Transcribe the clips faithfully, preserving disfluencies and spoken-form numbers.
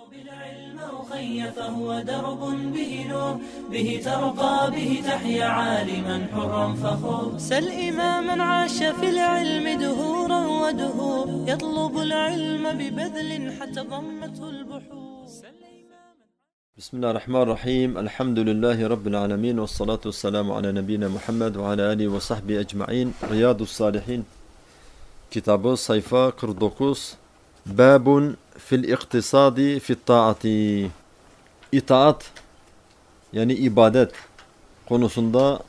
بالعلم أخي فهو درب به نور به ترقى به تحيا عالما حرا فخور سل إماما عاش في العلم دهورا ودهور يطلب العلم ببذل حتى ضمته البحور. بسم الله الرحمن الرحيم. الحمد لله رب العالمين والصلاة والسلام على نبينا محمد وعلى آله وصحبه أجمعين. رياض الصالحين kitabı sayfa kırk dokuz. Babun fil iktisadi fit taati. İtaat yani ibadet konusunda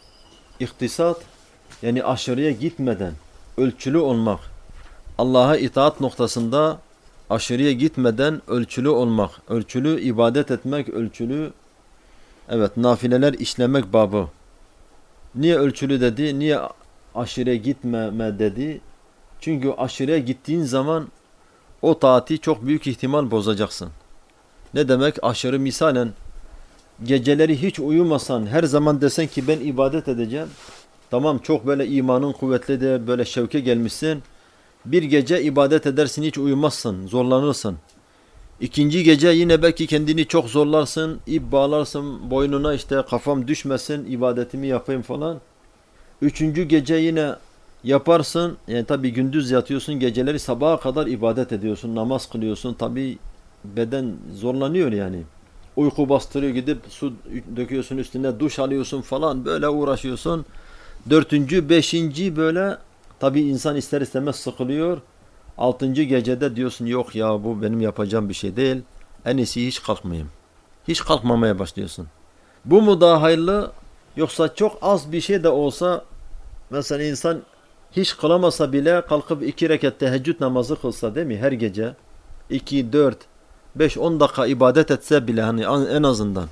iktisat yani aşırıya gitmeden ölçülü olmak. Allah'a itaat noktasında aşırıya gitmeden ölçülü olmak. Ölçülü ibadet etmek, ölçülü evet nafileler işlemek babı. Niye ölçülü dedi? Niye aşırıya gitmeme dedi? Çünkü aşırıya gittiğin zaman o taati çok büyük ihtimal bozacaksın. Ne demek? Aşırı misalen geceleri hiç uyumasan her zaman desen ki ben ibadet edeceğim. Tamam çok böyle imanın kuvvetli de böyle şevke gelmişsin. Bir gece ibadet edersin hiç uyumazsın, zorlanırsın. İkinci gece yine belki kendini çok zorlarsın, ip bağlarsın boynuna işte kafam düşmesin ibadetimi yapayım falan. Üçüncü gece yine yaparsın yani tabi gündüz yatıyorsun geceleri sabaha kadar ibadet ediyorsun namaz kılıyorsun tabi beden zorlanıyor yani uyku bastırıyor gidip su döküyorsun üstüne duş alıyorsun falan böyle uğraşıyorsun dördüncü beşinci böyle tabi insan ister istemez sıkılıyor altıncı gecede diyorsun yok ya bu benim yapacağım bir şey değil en iyisi hiç kalkmayayım hiç kalkmamaya başlıyorsun bu mu daha hayırlı yoksa çok az bir şey de olsa mesela insan hiç kılamasa bile kalkıp iki rekat teheccüd namazı kılsa değil mi her gece iki, dört, beş, on dakika ibadet etse bile hani en azından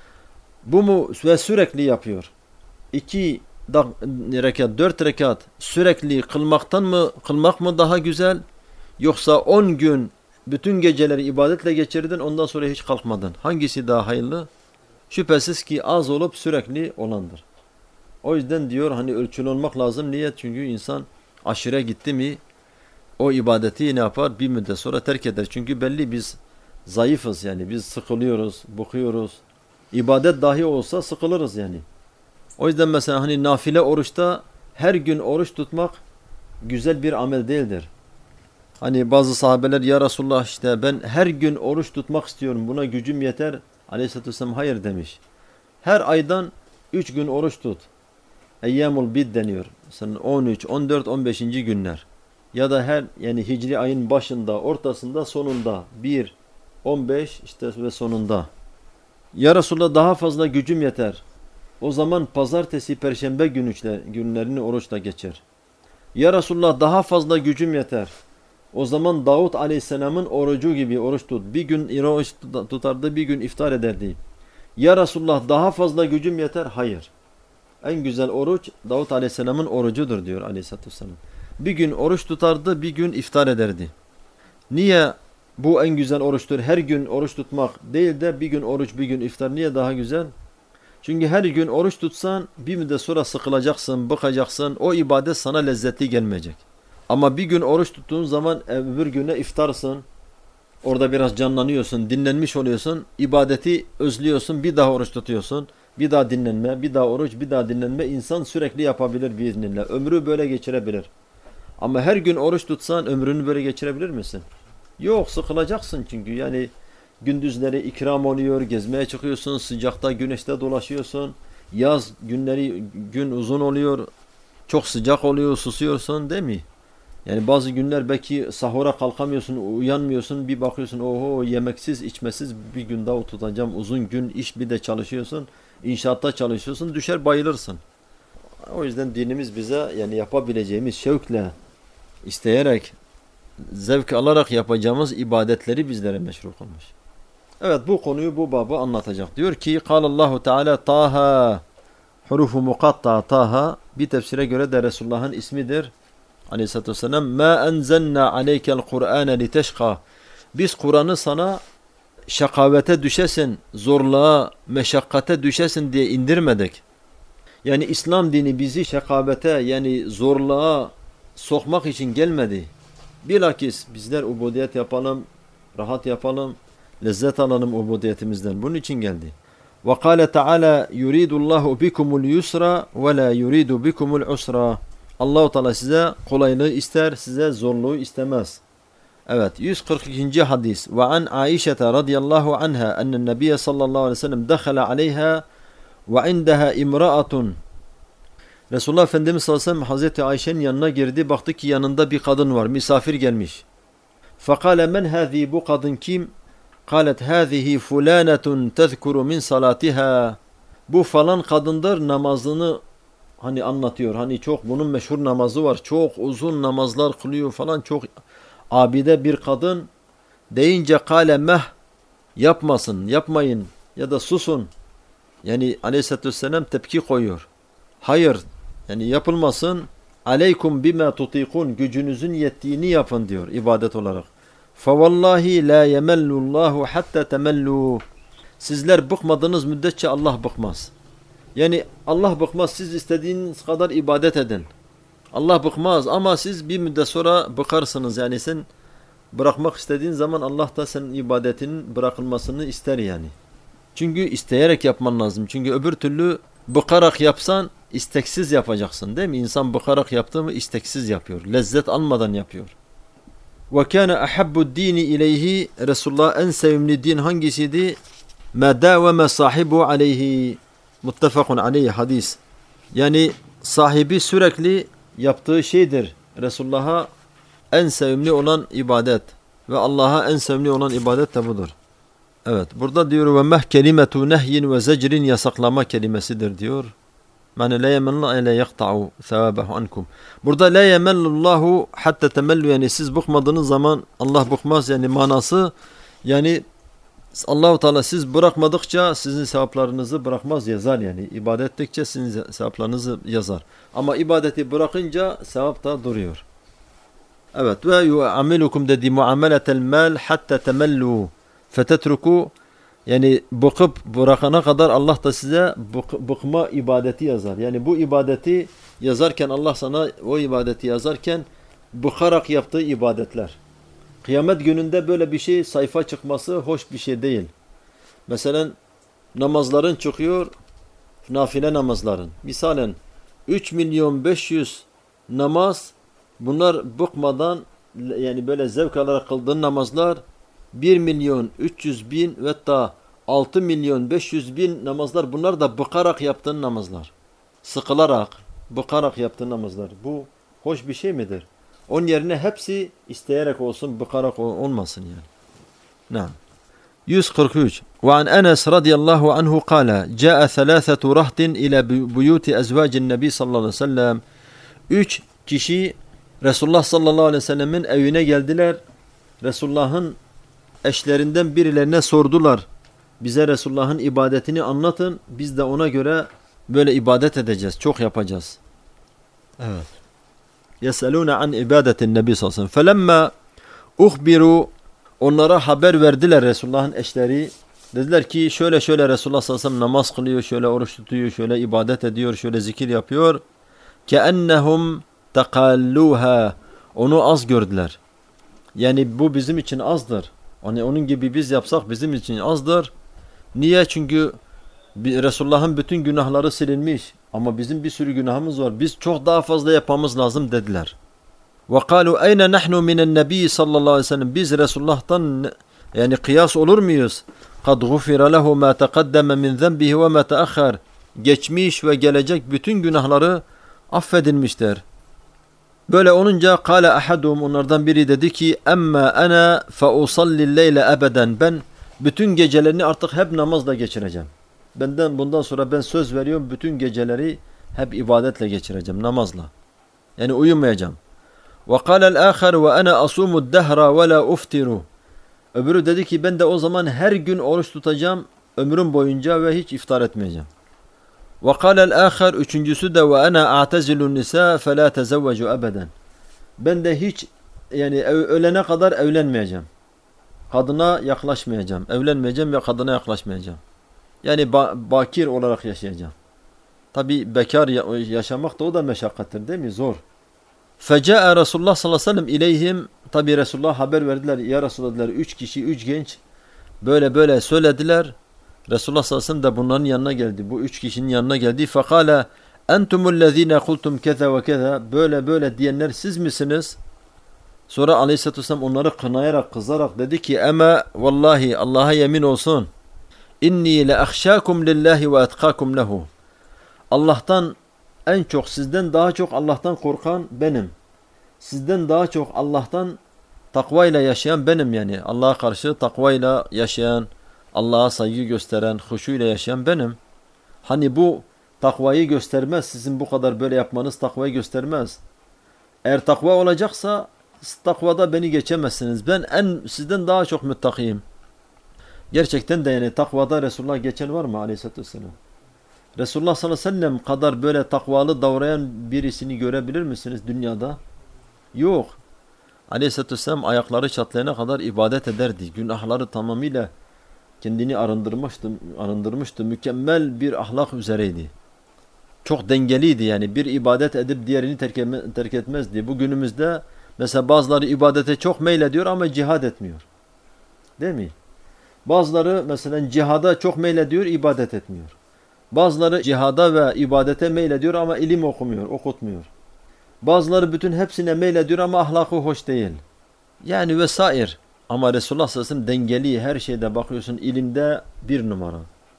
bu mu ve sürekli yapıyor iki rekat, dört rekat sürekli kılmaktan mı kılmak mı daha güzel yoksa on gün bütün geceleri ibadetle geçirdin ondan sonra hiç kalkmadın hangisi daha hayırlı şüphesiz ki az olup sürekli olandır. O yüzden diyor hani ölçülü olmak lazım. Niye? Çünkü insan aşırıya gitti mi o ibadeti ne yapar? Bir müddet sonra terk eder. Çünkü belli biz zayıfız yani. Biz sıkılıyoruz, bıkıyoruz. İbadet dahi olsa sıkılırız yani. O yüzden mesela hani nafile oruçta her gün oruç tutmak güzel bir amel değildir. Hani bazı sahabeler ya Resulullah işte ben her gün oruç tutmak istiyorum. Buna gücüm yeter. Aleyhisselatü Vesselam hayır demiş. Her aydan üç gün oruç tut. Eyyamul bid deniyor. Mesela on üç, on dört, on beşinci günler. Ya da her yani hicri ayın başında, ortasında, sonunda. bir, on beş işte ve sonunda. Ya Resulallah daha fazla gücüm yeter. O zaman pazartesi, perşembe günlerini oruçla geçer. Ya Resulallah daha fazla gücüm yeter. O zaman Davut Aleyhisselam'ın orucu gibi oruç tut. Bir gün oruç tutardı, bir gün iftar ederdi. Ya Resulallah daha fazla gücüm yeter. Hayır. En güzel oruç Davut Aleyhisselam'ın orucudur diyor Aleyhisselatü Vesselam. Bir gün oruç tutardı, bir gün iftar ederdi. Niye bu en güzel oruçtur? Her gün oruç tutmak değil de bir gün oruç, bir gün iftar. Niye daha güzel? Çünkü her gün oruç tutsan bir müddet sonra sıkılacaksın, bıkacaksın. O ibadet sana lezzetli gelmeyecek. Ama bir gün oruç tuttuğun zaman öbür güne iftarsın. Orada biraz canlanıyorsun, dinlenmiş oluyorsun. İbadeti özlüyorsun, bir daha oruç tutuyorsun. Bir daha dinlenme, bir daha oruç, bir daha dinlenme insan sürekli yapabilir biiznillah. Ömrü böyle geçirebilir. Ama her gün oruç tutsan ömrünü böyle geçirebilir misin? Yok sıkılacaksın çünkü yani gündüzleri ikram oluyor, gezmeye çıkıyorsun, sıcakta güneşte dolaşıyorsun. Yaz günleri gün uzun oluyor, çok sıcak oluyor, susuyorsun değil mi? Yani bazı günler belki sahura kalkamıyorsun, uyanmıyorsun, bir bakıyorsun oho yemeksiz, içmesiz bir gün daha tutacağım uzun gün iş bir de çalışıyorsun. İnşaatta çalışıyorsun, düşer bayılırsın. O yüzden dinimiz bize yani yapabileceğimiz şevkle, isteyerek, zevk alarak yapacağımız ibadetleri bizlere meşru kılmış. Evet bu konuyu bu babı anlatacak. Diyor ki Allahu Teala Taha hurufu mukatta Taha bir tefsire göre de Resulullah'ın ismidir. Aleyhisselatü Vesselam Ma enzelna aleykel Kur'ane liteşka biz Kur'an'ı sana şakavete düşesin, zorluğa, meşakkate düşesin diye indirmedik. Yani İslam dini bizi şakavete yani zorluğa sokmak için gelmedi. Bilakis bizler ubudiyet yapalım, rahat yapalım, Lezzet alalım ubudiyetimizden. Bunun için geldi. Ve kâle Teala yuridullahu bikumul yusra ve la yuridu bikumul usra. Allah-u Teala size kolaylığı ister, size zorluğu istemez. Evet, yüz kırk ikinci hadis. Ve an Aişe radıyallahu anha ennen Nebiye sallallahu aleyhi ve sellem dekhala aleyha ve indeha imra'atun. Resulullah Efendimiz sallallahu aleyhi ve sellem Hazreti Ayşe'nin yanına girdi. Baktı ki yanında bir kadın var. Misafir gelmiş. Fekale men hâzi, bu kadın kim? Kalet hâzihi fulânetun tezkuru min salatiha. Bu falan kadındır, namazını hani anlatıyor. Hani çok bunun meşhur namazı var. Çok uzun namazlar kılıyor falan, çok abide bir kadın. Deyince kâle meh, yapmasın, yapmayın ya da susun. Yani aleyhissalatü vesselam tepki koyuyor. Hayır, yani yapılmasın. Aleykum bima tutikun, gücünüzün yettiğini yapın diyor ibadet olarak. Fevallahi la yemellullahu hatta temellu. Sizler bıkmadığınız müddetçe Allah bıkmaz. Yani Allah bıkmaz, siz istediğiniz kadar ibadet edin. Allah bıkmaz ama siz bir müddet sonra bıkarsınız. Yani sen bırakmak istediğin zaman Allah da senin ibadetinin bırakılmasını ister yani. Çünkü isteyerek yapman lazım. Çünkü öbür türlü bıkarak yapsan isteksiz yapacaksın değil mi? İnsan bıkarak yaptığı mı isteksiz yapıyor. Lezzet almadan yapıyor. Ve kâne ahabbu dini ileyhi, Resulullah en sevimli din hangisiydi? Ma dâveme sahibu aleyhi. Muttefakun aleyhi hadis. Yani sahibi sürekli yaptığı şeydir. Resulullah'a en sevimli olan ibadet ve Allah'a en sevimli olan ibadet de budur. Evet, burada diyor ve meh kelimetu nehyin ve zecrin, yasaklama kelimesidir diyor. Yani la yemenullah ile yakta'u sevabehu ankum. Burada la yemellullahu hatta temellu, yani siz bıkmadığınız zaman Allah bıkmaz, yani manası yani Allah-u Teala siz bırakmadıkça sizin sevaplarınızı bırakmaz, yazar yani. İbadet ettikçe sizin sevaplarınızı yazar. Ama ibadeti bırakınca sevap da duruyor. Evet, ve yuamilukum dedi muameletel mal hatta temellu fetetruku, yani bıkıp bırakana kadar Allah da size bık, bıkma ibadeti yazar. Yani bu ibadeti yazarken Allah sana o ibadeti yazarken bıkarak yaptığı ibadetler. Kıyamet gününde böyle bir şey sayfa çıkması hoş bir şey değil. Mesela namazların çıkıyor, nafile namazların. Misalen üç milyon beş yüz namaz, bunlar bıkmadan yani böyle zevk alarak kıldığın namazlar, bir milyon üç yüz bin ve hatta altı milyon beş yüz bin namazlar, bunlar da bıkarak yaptığın namazlar. Sıkılarak, bıkarak yaptığın namazlar. Bu hoş bir şey midir? Onun yerine hepsi isteyerek olsun, bıkarak olmasın yani. Naam. yüz kırk üç. Ve an Enes radıyallahu anhu kâle câe thelâthetu rahtin ile buyuti ezvâcin nebi sallallahu aleyhi ve sellem. Üç kişi Resulullah sallallahu aleyhi ve sellemin evine geldiler. Resulullah'ın eşlerinden birilerine sordular. Bize Resulullah'ın ibadetini anlatın. Biz de ona göre böyle ibadet edeceğiz. Çok yapacağız. Evet. Yeselûne an ibadetin nebi sallallahu aleyhi ve sellem. Felemma uhbiru, onlara haber verdiler Resulullah'ın eşleri. Dediler ki şöyle şöyle Resulullah sallallahu aleyhi ve sellem namaz kılıyor, şöyle oruç tutuyor, şöyle ibadet ediyor, şöyle zikir yapıyor. Keennehum tekalluha, onu az gördüler. Yani bu bizim için azdır. Hani onun gibi biz yapsak bizim için azdır. Niye? Çünkü Resulullah'ın bütün günahları silinmiş. Ama bizim bir sürü günahımız var. Biz çok daha fazla yapmamız lazım dediler. وَقَالُوا اَيْنَ نَحْنُ مِنَ النَّبِيِّ sallallahu aleyhi ve sellem. Biz Resulullah'tan yani kıyas olur muyuz? قَدْ غُفِرَ لَهُ مَا تَقَدَّمَ مِنْ ذَنْبِهِ وَمَا تَأَخَّرَ. Geçmiş ve gelecek bütün günahları affedilmiştir. Böyle olunca kâle ahadum, onlardan biri dedi ki emma ana fa usalli leyle ebeden, ben bütün gecelerini artık hep namazla geçireceğim. Benden bundan sonra ben söz veriyorum, bütün geceleri hep ibadetle geçireceğim, namazla. Yani uyumayacağım. Ve kâle'l âkhar ve ana asumud dehra ve la uftiru. Öbürü dedi ki ben de o zaman her gün oruç tutacağım ömrüm boyunca ve hiç iftar etmeyeceğim. Ve kâle'l âkhar, üçüncüsü de ve ana a'tezilun nisa fe la tezevvecu ebeden. Ben de hiç yani ölene kadar evlenmeyeceğim. Kadına yaklaşmayacağım. Evlenmeyeceğim ve kadına yaklaşmayacağım. Yani ba bakir olarak yaşayacağım. Tabi bekar yaşamak da o da meşakkattir değil mi? Zor. Feca'a Resulullah sallallahu aleyhi ve sellem ileyhim. Tabi Resulullah haber verdiler. Ya Resulullah dediler, üç kişi, üç genç Böyle böyle söylediler. Resulullah sallallahu aleyhi ve sellem de bunların yanına geldi. Bu üç kişinin yanına geldi. Fakale entumullezine kultum keza ve keza. Böyle böyle diyenler siz misiniz? Sonra aleyhissalatü vesselam onları kınayarak, kızarak dedi ki ama vallahi Allah'a yemin olsun. İnni le ahşakum lillahi ve etkakum lehu. Allah'tan en çok, sizden daha çok Allah'tan korkan benim. Sizden daha çok Allah'tan takvayla yaşayan benim yani. Allah'a karşı takvayla yaşayan, Allah'a saygı gösteren, huşuyla yaşayan benim. Hani bu takvayı göstermez. Sizin bu kadar böyle yapmanız takvayı göstermez. Eğer takva olacaksa takvada beni geçemezsiniz. Ben en sizden daha çok müttakiyim. Gerçekten de yani takvada Resulullah geçen var mı aleyhissalatü vesselam? Resulullah sallallahu aleyhi ve sellem kadar böyle takvalı davrayan birisini görebilir misiniz dünyada? Yok. Aleyhisselatü vesselam ayakları çatlayana kadar ibadet ederdi. Günahları tamamıyla kendini arındırmıştı, arındırmıştı. Mükemmel bir ahlak üzereydi. Çok dengeliydi yani. Bir ibadet edip diğerini terk, etme, terk etmezdi. Bugünümüzde mesela bazıları ibadete çok meylediyor ama cihad etmiyor. Değil mi? Bazıları mesela cihada çok meylediyor, ibadet etmiyor. Bazıları cihada ve ibadete meylediyor ama ilim okumuyor, okutmuyor. Bazıları bütün hepsine meylediyor ama ahlakı hoş değil. Yani vesaire. Ama Resulullah sallallahu aleyhi ve sellem dengeli, her şeyde bakıyorsun, ilimde bir numara.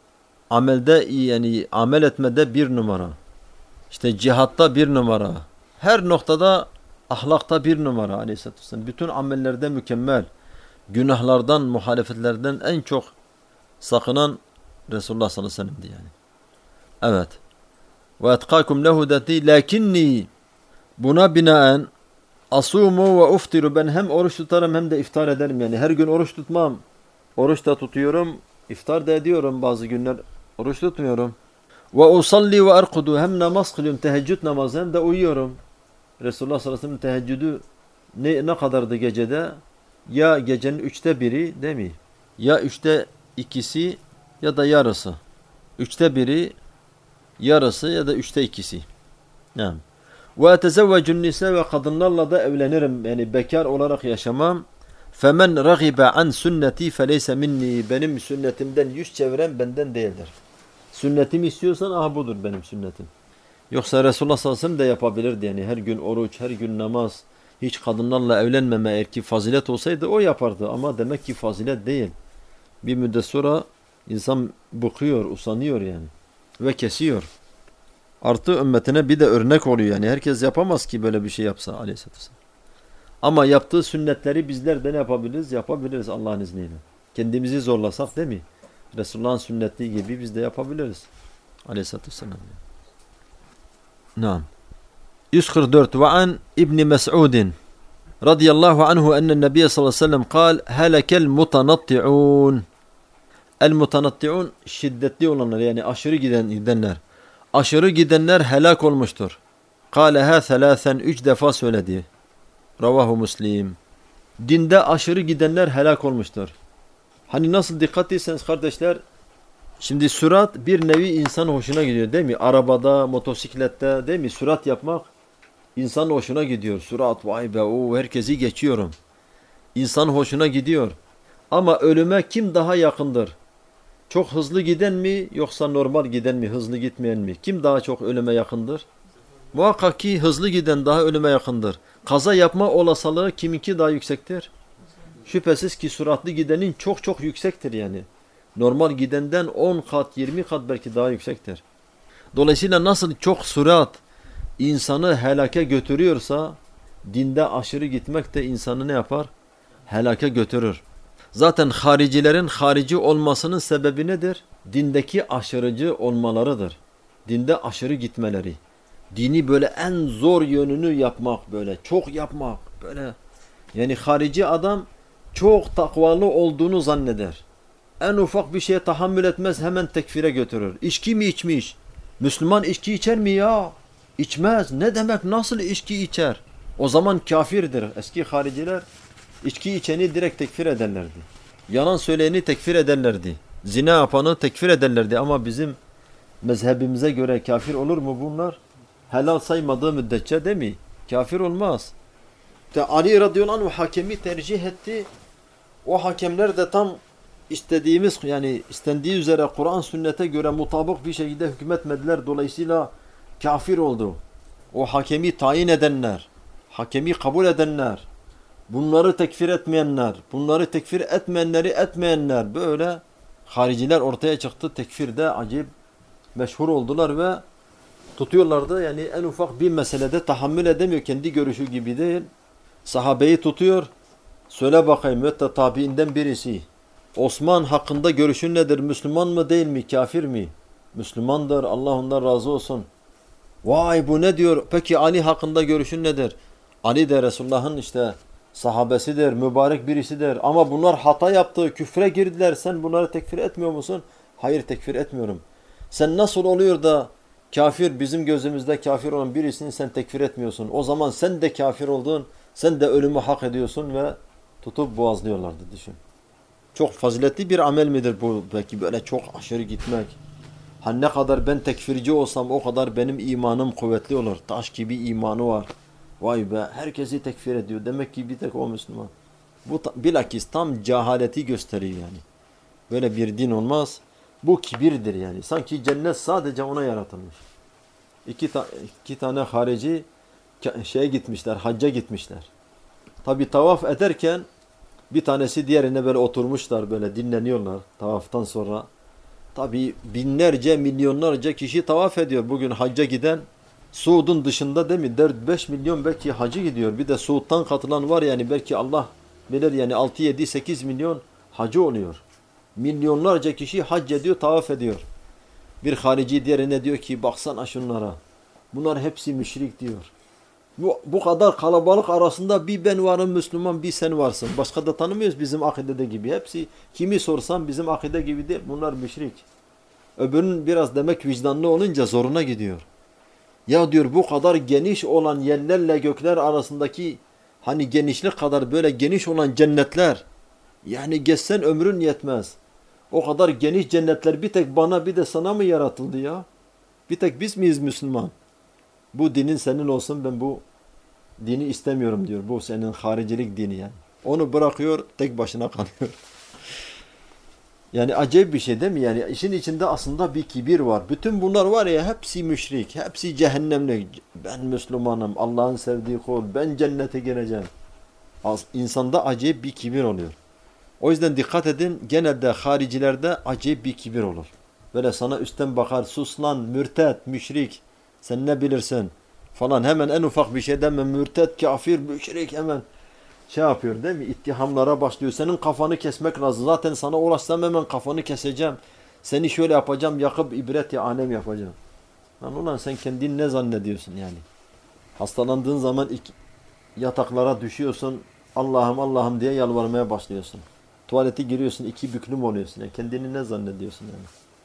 Amelde yani amel etmede bir numara. İşte cihatta bir numara. Her noktada ahlakta bir numara aleyhisselatü vesselam. Bütün amellerde mükemmel. Günahlardan, muhalefetlerden en çok sakınan Resulullah sallallahu aleyhi ve sellem'di yani. Evet. Ve etkakum lehu dedi. Lakinni buna binaen asumu ve uftiru, ben hem oruç tutarım hem de iftar ederim yani. Her gün oruç tutmam. Oruç da tutuyorum. İftar da ediyorum. Bazı günler oruç tutmuyorum. Ve usalli ve erkudu, hem namaz kılıyorum. Teheccüd namazı, hem de uyuyorum. Resulullah sallallahu aleyhi ve sellem teheccüdü ne, ne kadardı gecede? Ya gecenin üçte biri değil mi? Ya üçte ikisi ya da yarısı. Üçte biri, yarısı ya da üçte ikisi. Yani. Ve tezevvecun nisa, ve kadınlarla da evlenirim. Yani bekar olarak yaşamam. Femen ragibe an sünneti feleyse minni. Benim sünnetimden yüz çeviren benden değildir. Sünnetimi istiyorsan aha budur benim sünnetim. Yoksa Resulullah sallallahu aleyhi ve sellem de yapabilirdi yani. Her gün oruç, her gün namaz, hiç kadınlarla evlenmeme, eğer ki fazilet olsaydı o yapardı. Ama demek ki fazilet değil. Bir müddet sonra insan bıkıyor, usanıyor yani. Ve kesiyor. Artı ümmetine bir de örnek oluyor yani. Herkes yapamaz ki böyle bir şey yapsa aleyhisselatü vesselam. Ama yaptığı sünnetleri bizler de ne yapabiliriz? Yapabiliriz Allah'ın izniyle. Kendimizi zorlasak değil mi? Resulullah'ın sünnetliği gibi biz de yapabiliriz. Aleyhisselatü vesselam. Naam. yüz kırk dört. Ve an İbni Mes'udin radıyallahu anhu ennen nebiye sallallahu aleyhi ve sellem kal helekel mutanatti'un. El mutanatti'un şiddetli olanlar yani aşırı giden, gidenler. Aşırı gidenler helak olmuştur. Kâleha selâsen, üç defa söyledi. Ravahu Müslim. Dinde aşırı gidenler helak olmuştur. Hani nasıl dikkat etseniz kardeşler, şimdi sürat bir nevi insan hoşuna gidiyor değil mi? Arabada, motosiklette değil mi? Sürat yapmak insan hoşuna gidiyor. Sürat, vay be, o herkesi geçiyorum. İnsan hoşuna gidiyor. Ama ölüme kim daha yakındır? Çok hızlı giden mi yoksa normal giden mi, hızlı gitmeyen mi? Kim daha çok ölüme yakındır? Muhakkak ki hızlı giden daha ölüme yakındır. Kaza yapma olasılığı kiminki daha yüksektir? Şüphesiz ki süratli gidenin çok çok yüksektir yani. Normal gidenden on kat, yirmi kat belki daha yüksektir. Dolayısıyla nasıl çok sürat insanı helake götürüyorsa, dinde aşırı gitmek de insanı ne yapar? Helake götürür. Zaten haricilerin harici olmasının sebebi nedir? Dindeki aşırıcı olmalarıdır. Dinde aşırı gitmeleri. Dini böyle en zor yönünü yapmak, böyle çok yapmak, böyle. Yani harici adam çok takvalı olduğunu zanneder. En ufak bir şeye tahammül etmez, hemen tekfire götürür. İçki mi içmiş? Müslüman içki içer mi ya? İçmez. Ne demek, nasıl içki içer? O zaman kafirdir. Eski hariciler içki içeni direkt tekfir ederlerdi. Yalan söyleyeni tekfir ederlerdi. Zina yapanı tekfir ederlerdi. Ama bizim mezhebimize göre kafir olur mu bunlar? Helal saymadığı müddetçe değil mi? Kafir olmaz. İşte Ali radıyallahu anh hakemi tercih etti. O hakemler de tam istediğimiz yani istendiği üzere Kur'an sünnete göre mutabık bir şekilde hükmetmediler. Dolayısıyla kafir oldu. O hakemi tayin edenler, hakemi kabul edenler, bunları tekfir etmeyenler, bunları tekfir etmeyenleri etmeyenler böyle hariciler ortaya çıktı. Tekfirde acayip meşhur oldular ve tutuyorlardı. Yani en ufak bir meselede tahammül edemiyor. Kendi görüşü gibi değil. Sahabeyi tutuyor. Söyle bakayım mütte tabiinden birisi. Osman hakkında görüşün nedir? Müslüman mı değil mi? Kafir mi? Müslümandır. Allah ondan razı olsun. Vay bu ne diyor? Peki Ali hakkında görüşün nedir? Ali de Resulullah'ın işte sahabesidir, mübarek birisidir. Ama bunlar hata yaptı, küfre girdiler. Sen bunları tekfir etmiyor musun? Hayır tekfir etmiyorum. Sen nasıl oluyor da kafir bizim gözümüzde kafir olan birisini sen tekfir etmiyorsun? O zaman sen de kafir oldun. Sen de ölümü hak ediyorsun ve tutup boğazlıyorlardı düşün. Çok faziletli bir amel midir bu? Belki böyle çok aşırı gitmek. Ha ne kadar ben tekfirci olsam o kadar benim imanım kuvvetli olur. Taş gibi imanı var. Vay be herkesi tekfir ediyor. Demek ki bir tek o Müslüman. Bu bilakis tam cehaleti gösteriyor yani. Böyle bir din olmaz. Bu kibirdir yani. Sanki cennet sadece ona yaratılmış. İki, ta iki tane harici şeye gitmişler, hacca gitmişler. Tabi tavaf ederken bir tanesi diğerine böyle oturmuşlar, böyle dinleniyorlar tavaftan sonra. Tabi binlerce, milyonlarca kişi tavaf ediyor. Bugün hacca giden Suud'un dışında değil mi? dört beş milyon belki hacı gidiyor. Bir de Suud'dan katılan var yani belki Allah bilir yani altı yedi sekiz milyon hacı oluyor. Milyonlarca kişi hac ediyor, tavaf ediyor. Bir harici diğerine diyor ki baksana şunlara. Bunlar hepsi müşrik diyor. Bu, bu kadar kalabalık arasında bir ben varım Müslüman, bir sen varsın. Başka da tanımıyoruz bizim akidede gibi. Hepsi kimi sorsan bizim akide gibi değil. Bunlar müşrik. Öbürünün biraz demek vicdanlı olunca zoruna gidiyor. Ya diyor bu kadar geniş olan yerlerle gökler arasındaki hani genişlik kadar böyle geniş olan cennetler. Yani geçsen ömrün yetmez. O kadar geniş cennetler bir tek bana bir de sana mı yaratıldı ya? Bir tek biz miyiz Müslüman? Bu dinin senin olsun ben bu dini istemiyorum diyor. Bu senin haricilik dini yani. Onu bırakıyor tek başına kalıyor. Yani acayip bir şey değil mi? Yani işin içinde aslında bir kibir var. Bütün bunlar var ya hepsi müşrik. Hepsi cehennemlik. Ben Müslümanım. Allah'ın sevdiği kul. Ben cennete gireceğim. İnsanda acayip bir kibir oluyor. O yüzden dikkat edin. Genelde haricilerde acayip bir kibir olur. Böyle sana üstten bakar. Sus lan mürtet, müşrik. Sen ne bilirsin? Falan hemen en ufak bir şeyden mi mürtet, kafir, müşrik hemen şey yapıyor değil mi? İttihamlara başlıyor. Senin kafanı kesmek lazım. Zaten sana ulaşsam hemen kafanı keseceğim. Seni şöyle yapacağım. Yakıp ibret ya alem yapacağım. Lan ulan sen kendini ne zannediyorsun yani? Hastalandığın zaman ilk yataklara düşüyorsun. Allah'ım Allah'ım diye yalvarmaya başlıyorsun. Tuvalete giriyorsun. iki büklüm oluyorsun. Yani kendini ne zannediyorsun yani?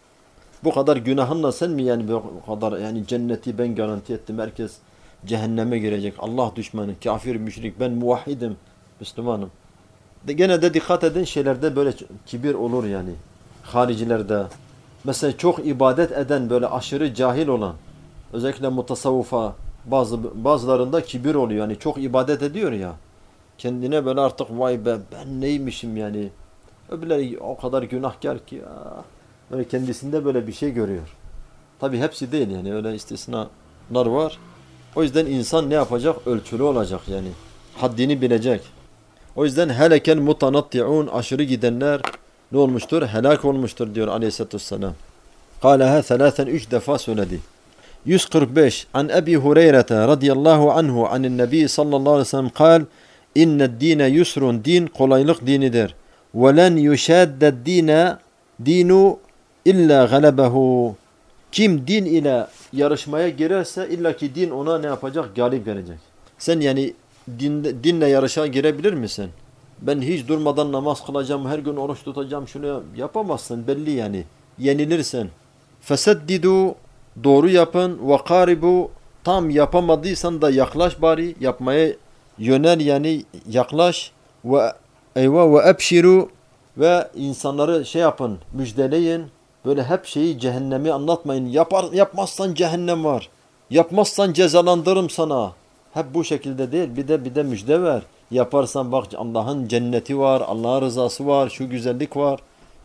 Bu kadar günahınla sen mi yani bu kadar yani cenneti ben garanti ettim. Herkes cehenneme girecek. Allah düşmanı, kafir, müşrik. Ben muvahhidim, Müslümanım. De gene de dikkat edin şeylerde böyle kibir olur yani. Haricilerde. Mesela çok ibadet eden böyle aşırı cahil olan özellikle mutasavvufa bazı bazılarında kibir oluyor. Yani çok ibadet ediyor ya. Kendine böyle artık vay be ben neymişim yani. Öbürleri o kadar günahkar ki ya. Böyle kendisinde böyle bir şey görüyor. Tabi hepsi değil yani öyle istisnalar var. O yüzden insan ne yapacak? Ölçülü olacak yani. Haddini bilecek. O yüzden heleken mutanatti'un aşırı gidenler ne olmuştur? Helak olmuştur diyor aleyhissalatü vesselam. Kâleha thelâthen üç defa söyledi. yüz kırk beş An Ebi Hureyre'te radiyallahu anhu anin nebi sallallahu aleyhi ve sellem kal İnned dine yusrun din kolaylık dinidir. Ve len yuşadded dine dinu illa galebehu. Kim din ile yarışmaya girerse illaki din ona ne yapacak? Galip gelecek. Sen yani din, dinle yarışa girebilir misin? Ben hiç durmadan namaz kılacağım, her gün oruç tutacağım, şunu yapamazsın belli yani. Yenilirsin. Feseddidu doğru yapın ve karibu tam yapamadıysan da yaklaş bari yapmaya yönel yani yaklaş ve eyva ve ebşiru ve insanları şey yapın müjdeleyin. Böyle hep şeyi cehennemi anlatmayın. Yapar, yapmazsan cehennem var. Yapmazsan cezalandırırım sana. Hep bu şekilde değil. Bir de bir de müjde ver. Yaparsan bak Allah'ın cenneti var. Allah'ın rızası var. Şu güzellik var.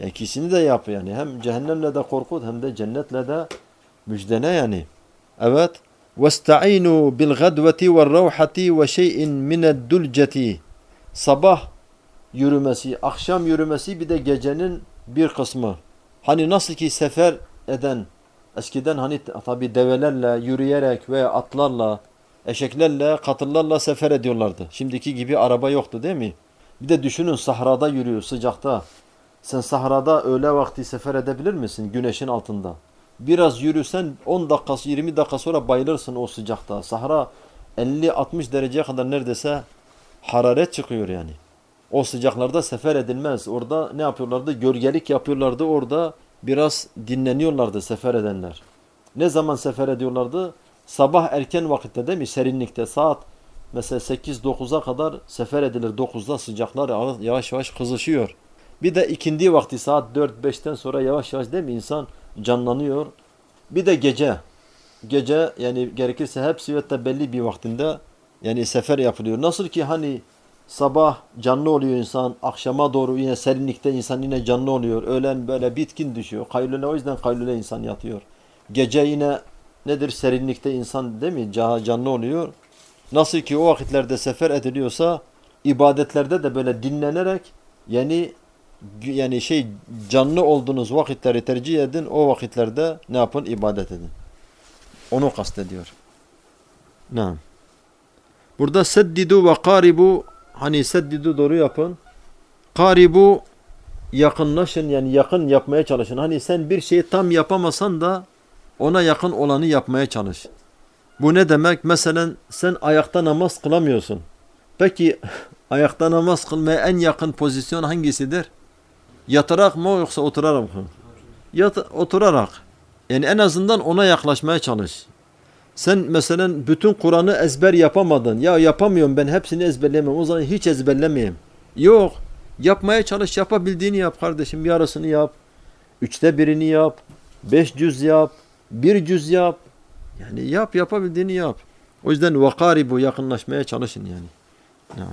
Yani ikisini de yap yani. Hem cehennemle de korkut hem de cennetle de müjdene yani. Evet. وَاسْتَعِينُوا بِالْغَدْوَةِ وَالرَّوْحَةِ وَشَيْءٍ مِنَ الدُّلْجَةِ Sabah yürümesi, akşam yürümesi bir de gecenin bir kısmı. Hani nasıl ki sefer eden, eskiden hani tabi develerle, yürüyerek veya atlarla, eşeklerle, katırlarla sefer ediyorlardı. Şimdiki gibi araba yoktu değil mi? Bir de düşünün sahrada yürüyor, sıcakta. Sen sahrada öğle vakti sefer edebilir misin güneşin altında? Biraz yürüsen on dakika, yirmi dakika sonra bayılırsın o sıcakta. Sahra elli altmış dereceye kadar neredeyse hararet çıkıyor yani. O sıcaklarda sefer edilmez. Orada ne yapıyorlardı? Gölgelik yapıyorlardı. Orada biraz dinleniyorlardı sefer edenler. Ne zaman sefer ediyorlardı? Sabah erken vakitte değil mi? Serinlikte saat mesela sekiz dokuza kadar sefer edilir. dokuzda sıcaklar yavaş yavaş kızışıyor. Bir de ikindi vakti saat dört beşten sonra yavaş yavaş değil mi? İnsan canlanıyor. Bir de gece. Gece yani gerekirse hepsi hatta belli bir vaktinde yani sefer yapılıyor. Nasıl ki hani sabah canlı oluyor insan, akşama doğru yine serinlikte insan yine canlı oluyor. Öğlen böyle bitkin düşüyor. Kaylule o yüzden kaylule insan yatıyor. Gece yine nedir? Serinlikte insan değil mi? Canlı oluyor. Nasıl ki o vakitlerde sefer ediliyorsa ibadetlerde de böyle dinlenerek yani yani şey canlı olduğunuz vakitleri tercih edin. O vakitlerde ne yapın? İbadet edin. Onu kastediyor. Ne? Burada seddidu ve karibu hani seddidu doğru yapın. Karibu yakınlaşın yani yakın yapmaya çalışın. Hani sen bir şeyi tam yapamasan da ona yakın olanı yapmaya çalış. Bu ne demek? Mesela sen ayakta namaz kılamıyorsun. Peki ayakta namaz kılmaya en yakın pozisyon hangisidir? Yatarak mı yoksa oturarak mı? Yat oturarak. Yani en azından ona yaklaşmaya çalış. Sen mesela bütün Kur'an'ı ezber yapamadın. Ya yapamıyorum ben hepsini ezberlemem. O zaman hiç ezberlemeyeyim. Yok. Yapmaya çalış. Yapabildiğini yap kardeşim. Yarısını yap. Üçte birini yap. Beş cüz yap. Bir cüz yap. Yani yap yapabildiğini yap. O yüzden vakaribu yakınlaşmaya çalışın yani.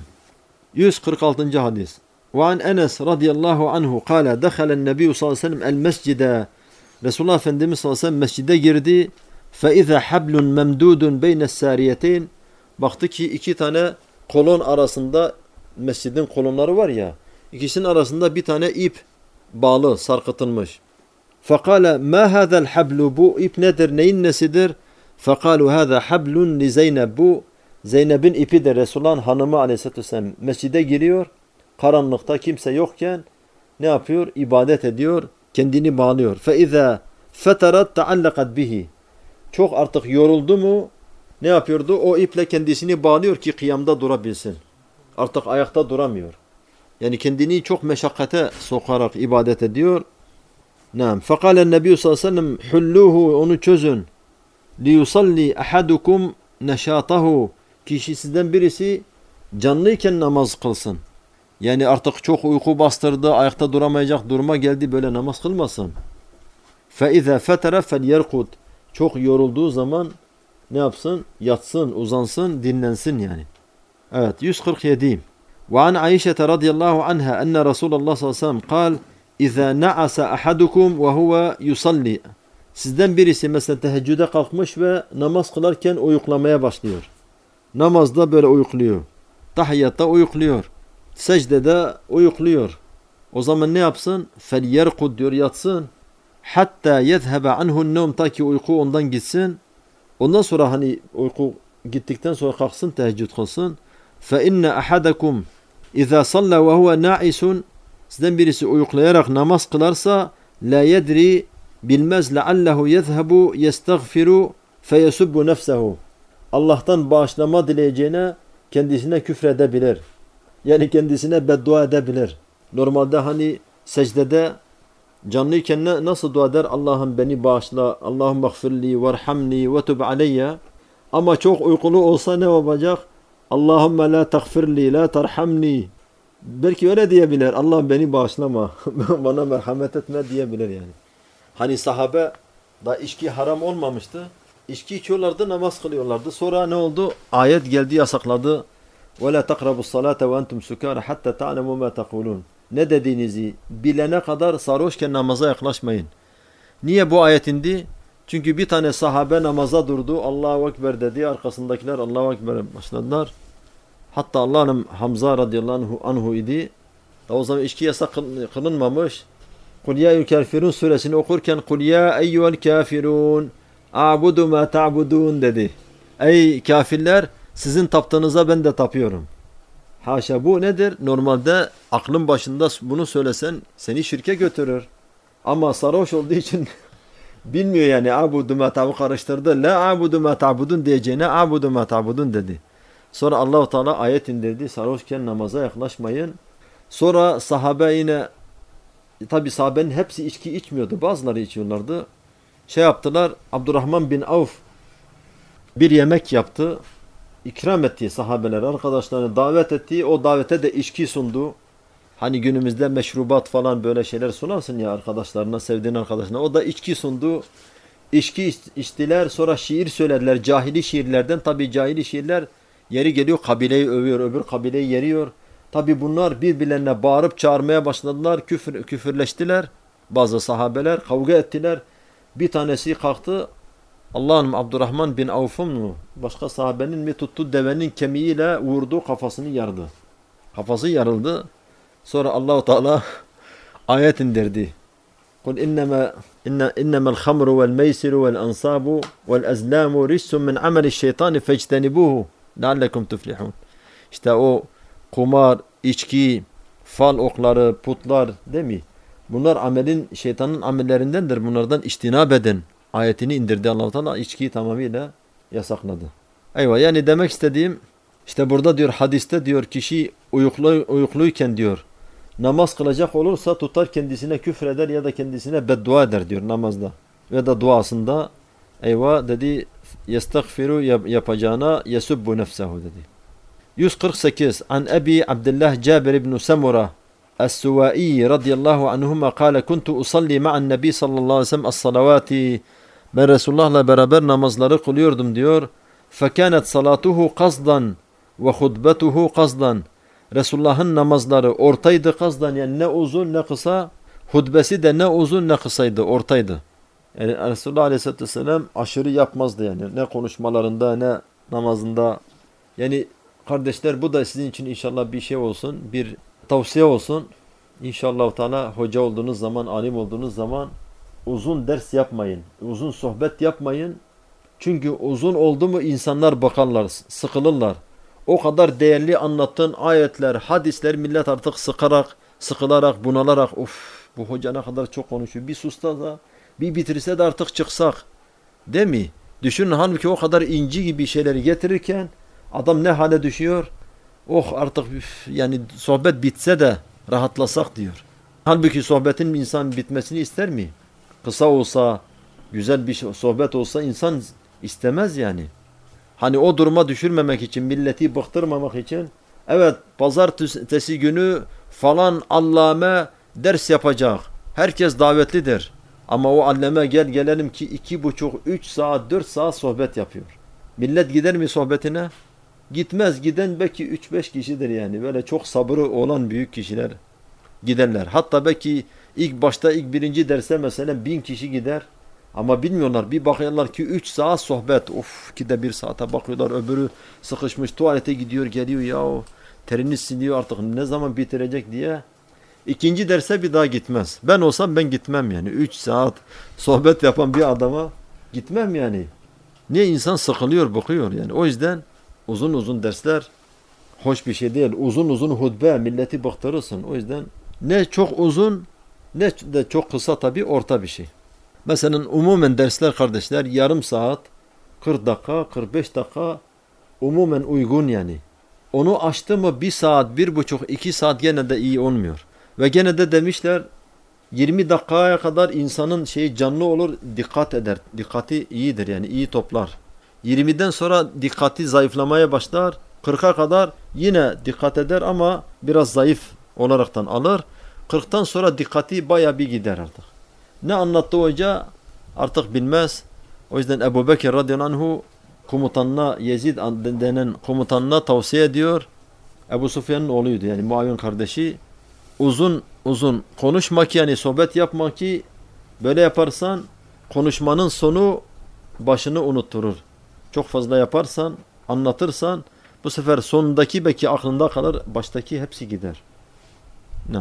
yüz kırk altıncı hadis. وعن أنس رضي الله عنه قال دخل النبي صلى الله عليه وسلم المسجد Resulullah Efendimiz sallallahu aleyhi ve sellem mescide girdi. فَاِذَا حَبْلٌ مَمْدُودٌ بَيْنَ السَّارِيَتَيْنِ Baktı ki iki tane kolon arasında mescidin kolonları var ya ikisinin arasında bir tane ip bağlı sarkıtılmış. فَقَالَ مَا هَذَا الْحَبْلُ Bu ip nedir? Neyin nesidir? فَقَالُوا هَذَا حَبْلٌ لِزَيْنَبُ Bu Zeynep'in ipidir. Resulullah'ın hanımı aleyhissalatü vesselam mescide giriyor. Karanlıkta kimse yokken ne yapıyor? İbadet ediyor. Kendini bağlıyor. فَاِذَا فَتَرَتْ تَعَلَّقَتْ بِهِ Çok artık yoruldu mu ne yapıyordu? O iple kendisini bağlıyor ki kıyamda durabilsin. Artık ayakta duramıyor. Yani kendini çok meşakkate sokarak ibadet ediyor. Naam. فَقَالَ النَّبِيُّ sallallahu aleyhi ve sellem حُلُّوهُ Onu çözün. لِيُصَلِّي أَحَدُكُمْ نَشَاطَهُ Kişi sizden birisi canlıyken namaz kılsın. Yani artık çok uyku bastırdı, ayakta duramayacak duruma geldi, böyle namaz kılmasın. فَاِذَا فَتَرَ فَلْيَرْقُدْ Çok yorulduğu zaman ne yapsın? Yatsın, uzansın, dinlensin yani. Evet, yüz kırk yedi. وعن عائشة رضي الله عنها أن رسول الله صلى الله عليه وسلم قال إذا نعس أحدكم وهو يصلي Sizden birisi mesela teheccüde kalkmış ve namaz kılarken uyuklamaya başlıyor. Namazda böyle uyukluyor. Tahiyyatta uyukluyor. Secdede uyukluyor. O zaman ne yapsın? فَلْيَرْقُدْ diyor yatsın. Hatta yezhebe anhu'n nevm ta ki uyku ondan gitsin. Ondan sonra hani uyku gittikten sonra kalksın teheccüd kılsın. Fe inne ahadakum iza salla ve huve na'isun Sizden birisi uyuklayarak namaz kılarsa la yedri bilmez leallehu yezhebu yestagfiru feyesubbu nefsehu Allah'tan bağışlama dileyeceğine kendisine küfredebilir. Yani kendisine beddua edebilir. Normalde hani secdede canlıyken nasıl dua eder? Allah'ım beni bağışla, Allah'ım mağfirli, varhamni ve tub aleyye. Ama çok uykulu olsa ne olacak? Allahümme la tagfirli, la tarhamni. Belki öyle diyebilir. Allah'ım beni bağışlama, bana merhamet etme diyebilir yani. Hani sahabe da içki haram olmamıştı. İçki içiyorlardı, namaz kılıyorlardı. Sonra ne oldu? Ayet geldi, yasakladı. وَلَا تَقْرَبُوا الصَّلَاةَ وَاَنْتُمْ سُكَارَ حَتَّى تَعْلَمُوا مَا تَقُولُونَ ne dediğinizi bilene kadar sarhoşken namaza yaklaşmayın. Niye bu ayet indi? Çünkü bir tane sahabe namaza durdu. Allahu Ekber dedi. Arkasındakiler Allahu Ekber başladılar. Hatta Allah'ın Hamza radıyallahu anhu idi. O zaman içki yasak kılınmamış. Kul ya eyyuhel kafirun suresini okurken Kul ya eyyuhel kafirun a'budu ma ta'budun dedi. Ey kafirler, sizin taptığınıza ben de tapıyorum. Haşa, bu nedir? Normalde aklın başında bunu söylesen seni şirke götürür. Ama sarhoş olduğu için bilmiyor yani. A'budu ma ta'budun karıştırdı. La a'budu ma ta'budun diyeceğine a'budu ma ta'budun dedi. Sonra Allah-u Teala ayet indirdi. Sarhoşken namaza yaklaşmayın. Sonra sahabe yine, tabi sahabenin hepsi içki içmiyordu. Bazıları içiyorlardı. Şey yaptılar. Abdurrahman bin Avf bir yemek yaptı. İkram ettiği sahabeler, arkadaşlarını davet ettiği, o davete de içki sundu. Hani günümüzde meşrubat falan böyle şeyler sunarsın ya arkadaşlarına, sevdiğin arkadaşına. O da içki sundu. İçki içtiler, sonra şiir söylediler. Cahili şiirlerden, tabi cahili şiirler yeri geliyor kabileyi övüyor, öbür kabileyi yeriyor. Tabi bunlar birbirlerine bağırıp çağırmaya başladılar. Küfür, küfürleştiler. Bazı sahabeler kavga ettiler. Bir tanesi kalktı. Allah'ım Abdurrahman bin Avf'un mu? Başka sahabenin mi tuttu, devenin kemiğiyle vurdu, kafasını yardı. Kafası yarıldı. Sonra Allah-u Teala ayet indirdi. Kul innema inna innemel hamru vel meysiru vel ansabu vel azlamu rijsun min ameli'ş-şeytani fectenibuhu leallekum tuflihun. İşte o kumar, içki, fal okları, putlar değil mi? Bunlar amelin, şeytanın amellerindendir. Bunlardan içtinab edin. Ayetini indirdi Allah-u Teala, içkiyi tamamıyla yasakladı. Eyvah, yani demek istediğim, işte burada diyor, hadiste diyor, kişi uyuklu, uyukluyken diyor namaz kılacak olursa tutar kendisine küfreder ya da kendisine beddua eder diyor namazda. Ve da duasında eyvah dedi, yestagfiru yapacağına yesubbu nefsehu dedi. yüz kırk sekiz An Ebi Abdullah Cabir ibn Samura Es-Suvai radıyallahu anhuma kâle kuntu usalli ma'an nebi sallallahu aleyhi ve sellem as-salavati. Ben Resulullah'la beraber namazları kılıyordum diyor. فَكَانَتْ صَلَاتُهُ قَصْدًا وَخُطْبَتُهُ قَصْدًا. Resulullah'ın namazları ortaydı kazdan, yani ne uzun ne kısa. Hutbesi de ne uzun ne kısaydı, ortaydı. Yani Resulullah aleyhisselatü vesselam aşırı yapmazdı yani. Ne konuşmalarında ne namazında. Yani kardeşler, bu da sizin için inşallah bir şey olsun, bir tavsiye olsun. İnşallah Teala hoca olduğunuz zaman, alim olduğunuz zaman uzun ders yapmayın. Uzun sohbet yapmayın. Çünkü uzun oldu mu insanlar bakarlar, sıkılırlar. O kadar değerli anlattığın ayetler, hadisler millet artık sıkarak, sıkılarak, bunalarak, of bu hoca ne kadar çok konuşuyor. Bir susta da, bir bitirse de artık çıksak. Değil mi? Düşünün, halbuki o kadar inci gibi şeyleri getirirken adam ne hale düşüyor? Oh artık üf, yani sohbet bitse de rahatlasak diyor. Halbuki sohbetin insan bitmesini ister mi? Kısa olsa, güzel bir sohbet olsa insan istemez yani. Hani o duruma düşürmemek için, milleti bıktırmamak için, evet pazartesi günü falan allame ders yapacak. Herkes davetlidir. Ama o allame gel gelelim ki iki buçuk, üç saat, dört saat sohbet yapıyor. Millet gider mi sohbetine? Gitmez. Giden belki üç beş kişidir yani. Böyle çok sabrı olan büyük kişiler giderler. Hatta belki ilk başta ilk birinci derse mesela bin kişi gider. Ama bilmiyorlar. Bir bakıyorlar ki üç saat sohbet. Of, ki de bir saate bakıyorlar. Öbürü sıkışmış tuvalete gidiyor geliyor ya. Terini siliyor artık ne zaman bitirecek diye. İkinci derse bir daha gitmez. Ben olsam ben gitmem yani. üç saat sohbet yapan bir adama gitmem yani. Niye? İnsan sıkılıyor, bakıyor yani. O yüzden uzun uzun dersler hoş bir şey değil. Uzun uzun hutbe milleti bıktırırsın. O yüzden ne çok uzun ne de çok kısa, tabii orta bir şey. Mesela umumen dersler kardeşler yarım saat, kırk dakika, kırk beş dakika umumen uygun yani. Onu aştı mı bir saat, bir buçuk, iki saat gene de iyi olmuyor. Ve gene de demişler yirmi dakikaya kadar insanın şeyi canlı olur, dikkat eder. Dikkati iyidir yani, iyi toplar. yirmiden sonra dikkati zayıflamaya başlar. kırka kadar yine dikkat eder ama biraz zayıf olaraktan alır. kırktan sonra dikkati baya bir gider artık. Ne anlattı hoca artık bilmez. O yüzden Ebu Bekir radıyallahu anhu komutanına, Yezid denen komutanına tavsiye ediyor. Ebu Sufyan'ın oğluydu yani, Muaviye'nin kardeşi. uzun uzun konuşma ki, yani sohbet yapma ki, böyle yaparsan konuşmanın sonu başını unutturur. Çok fazla yaparsan, anlatırsan bu sefer sondaki belki aklında kalır, baştaki hepsi gider. Ne?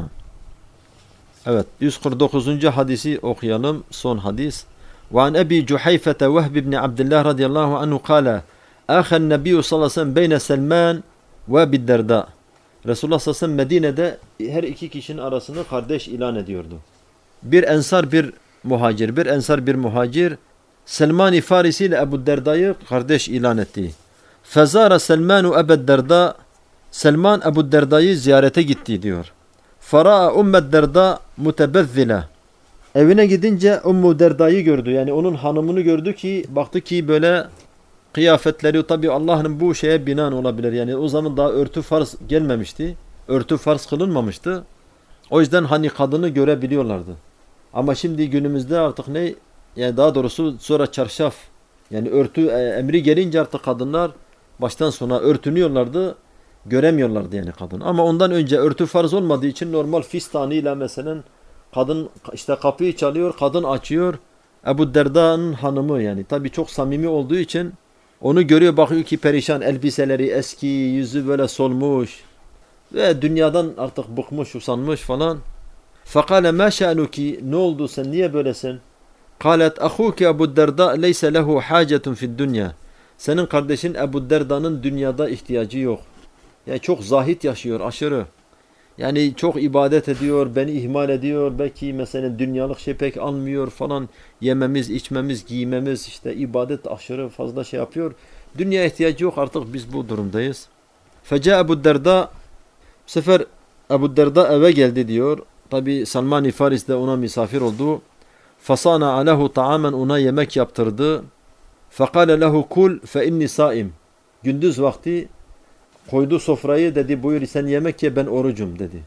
Evet, yüz kırk dokuzuncu hadisi okuyalım, son hadis. وعن أبي جحيفة وهب بن عبد الله رضي الله عنه قال آخى النبي صلى الله عليه وسلم بين سلمان وأبي الدرداء. Resulullah sallallahu aleyhi ve sellem Medine'de her iki kişinin arasını kardeş ilan ediyordu. Bir ensar bir muhacir, bir ensar bir muhacir Selman-i Farisi ile Ebu Derda'yı kardeş ilan etti. Fezara Selmanu Ebu Derda, Selman Ebu Derda'yı ziyarete gitti diyor. Fara'a Ummed Derda mutebezzile. Evine gidince Ummu Derda'yı gördü. Yani onun hanımını gördü ki baktı ki böyle kıyafetleri, tabi Allah'ın bu şeye binaen olabilir. Yani o zaman daha örtü farz gelmemişti. Örtü farz kılınmamıştı. O yüzden hani kadını görebiliyorlardı. Ama şimdi günümüzde artık ne? Yani daha doğrusu sonra çarşaf. Yani örtü emri gelince artık kadınlar baştan sona örtünüyorlardı. Göremiyorlardı yani kadın. Ama ondan önce örtü farz olmadığı için normal fistanıyla mesela kadın işte kapıyı çalıyor, kadın açıyor. Ebu Derda'nın hanımı yani. Tabi çok samimi olduğu için onu görüyor, bakıyor ki perişan, elbiseleri eski, yüzü böyle solmuş ve dünyadan artık bıkmış, usanmış falan. Fakale ma şa'nuki, ne oldu, sen niye böylesin? Kalet ahuki Ebu Derda leyse lehu hacetun fid dünya. Senin kardeşin Ebu Derda'nın dünyada ihtiyacı yok. Yani çok zahit yaşıyor, aşırı. Yani çok ibadet ediyor, beni ihmal ediyor. Belki mesela dünyalık şey pek almıyor falan. Yememiz, içmemiz, giymemiz, işte ibadet aşırı fazla şey yapıyor. Dünya ihtiyacı yok, artık biz bu durumdayız. Feca Ebu Derda, bu sefer Ebu Derda eve geldi diyor. Tabi Salman-i Faris de ona misafir oldu. Fasana alehu ta'amen, ona yemek yaptırdı. Fekale lehu kul fe inni saim. Gündüz vakti koydu sofrayı, dedi buyur sen yemek ye, ben orucum dedi.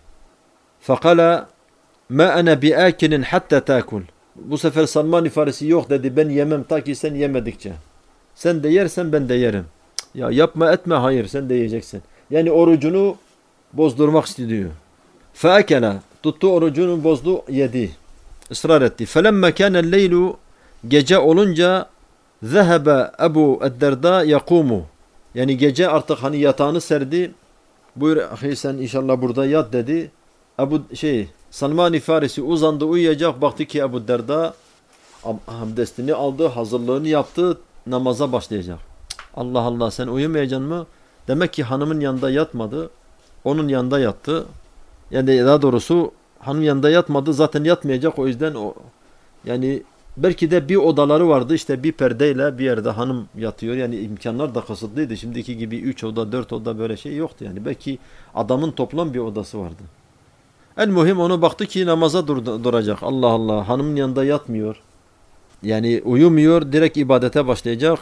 Fekala ma ana biakilin hatta takul. Bu sefer Salman-i Farisi yok dedi, ben yemem ta ki sen yemedikçe. Sen de yersen ben de yerim. Ya yapma etme, hayır sen de yiyeceksin. Yani orucunu bozdurmak istiyor. Feekela, tuttu orucunu bozdu, yedi. Israr etti. Felemme kânel leylu, gece olunca zehebe Ebu Derda yakumu. Yani gece artık hani yatağını serdi. Buyur ahi sen inşallah burada yat dedi. Ebu şey Salman-i Farisi uzandı uyuyacak, baktı ki Ebu Derda abdestini aldı, hazırlığını yaptı, namaza başlayacak. Allah Allah, sen uyumayacaksın mı? Demek ki hanımın yanında yatmadı. Onun yanında yattı. Yani daha doğrusu hanım yanında yatmadı, zaten yatmayacak, o yüzden o yani belki de bir odaları vardı, işte bir perdeyle bir yerde hanım yatıyor. Yani imkanlar da kısıtlıydı. Şimdiki gibi üç oda, dört oda böyle şey yoktu yani. Belki adamın toplam bir odası vardı. En mühim onu baktı ki namaza dur duracak. Allah Allah, hanımın yanında yatmıyor. Yani uyumuyor, direkt ibadete başlayacak.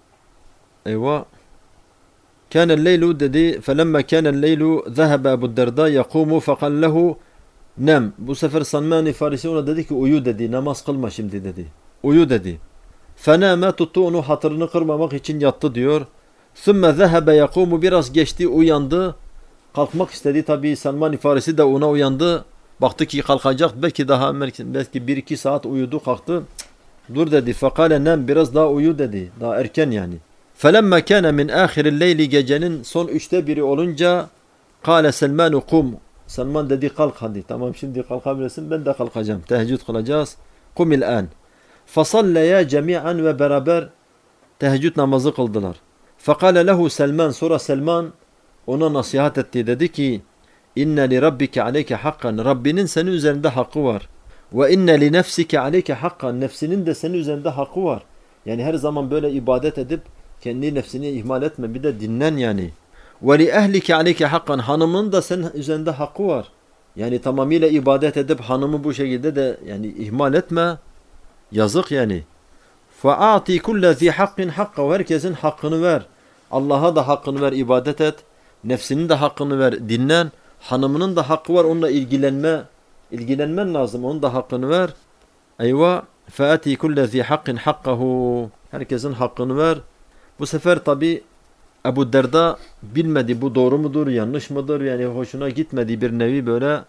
Eyvah. Kânel leylu dedi. Felemme kânel leylu zehebe Ebu Derda yakumu fekal lehu nem. Bu sefer Salman-i Farisi ona dedi ki uyu dedi, namaz kılma şimdi dedi. Uyu dedi. Fenâme, tuttu onu hatırını kırmamak için yattı diyor. Sümme zehebe yakumu, biraz geçti uyandı. Kalkmak istedi, tabi Salman-i Farisi de ona uyandı. Baktı ki kalkacak, belki daha belki bir iki saat uyudu, kalktı. Dur dedi. Fekale nem, biraz daha uyu dedi. Daha erken yani. Felemme kâne min âhiril leyli, gecenin son üçte biri olunca kâle Selmanu kum. Salman dedi kalk hadi. Tamam şimdi kalkabilirsin, ben de kalkacağım. Teheccüd kılacağız. Kumil an. Fasallaya cemi'an, ve beraber teheccüd namazı kıldılar. Fekale lehu Selman, sonra Selman ona nasihat etti, dedi ki inne li rabbike aleyke hakkan, Rabbinin senin üzerinde hakkı var. Ve inne li nefsike aleyke hakkan, nefsinin de senin üzerinde hakkı var. Yani her zaman böyle ibadet edip kendi nefsini ihmal etme, bir de dinlen yani. Ve li ehlike aleyke hakkan, hanımın da senin üzerinde hakkı var. Yani tamamıyla ibadet edip hanımı bu şekilde de yani ihmal etme. Yazık yani. Fa'ati kulle zi hakkin hakka, herkesin hakkını ver. Allah'a da hakkını ver, ibadet et. Nefsinin de hakkını ver, dinlen. Hanımının da hakkı var, onunla ilgilenme. İlgilenmen lazım, onun da hakkını ver. Eyvah. Fa'ati kulle zi hakkin hakkahu, herkesin hakkını ver. Bu sefer tabi Ebu Derda bilmedi bu doğru mudur, yanlış mıdır, yani hoşuna gitmedi bir nevi böyle.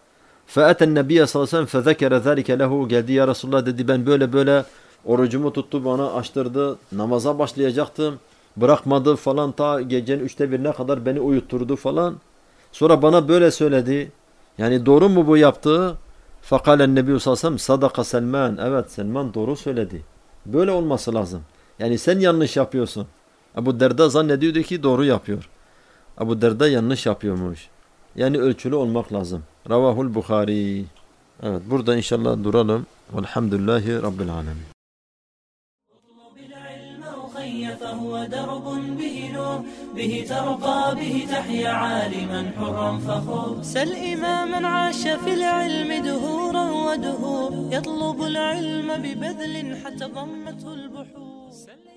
فَأَتَى النَّبِيَّ sallallahu aleyhi ve sellem فَذَكَرَ ذَٰلِكَ لَهُ Geldi ya Resulullah dedi, ben böyle böyle orucumu tuttu, bana açtırdı, namaza başlayacaktım, bırakmadı falan, ta gecenin üçte birine kadar beni uyutturdu falan. Sonra bana böyle söyledi. Yani doğru mu bu yaptığı? فَقَالَ النَّبِيُّ sallallahu aleyhi ve sellem sadaka Selman. Evet, Selman doğru söyledi. Böyle olması lazım. Yani sen yanlış yapıyorsun. Ebu Derda zannediyordu ki doğru yapıyor. Ebu Derda yanlış yapıyormuş. Yani ölçülü olmak lazım. Ravahul Bukhari. Evet, burada inşallah duralım. Velhamdülillahi Rabbil alemin. فهو درب به نور به ترقى به تحيا عالما حرا فخور سل إماما عاش في العلم دهورا ودهور يطلب العلم ببذل حتى ضمته البحور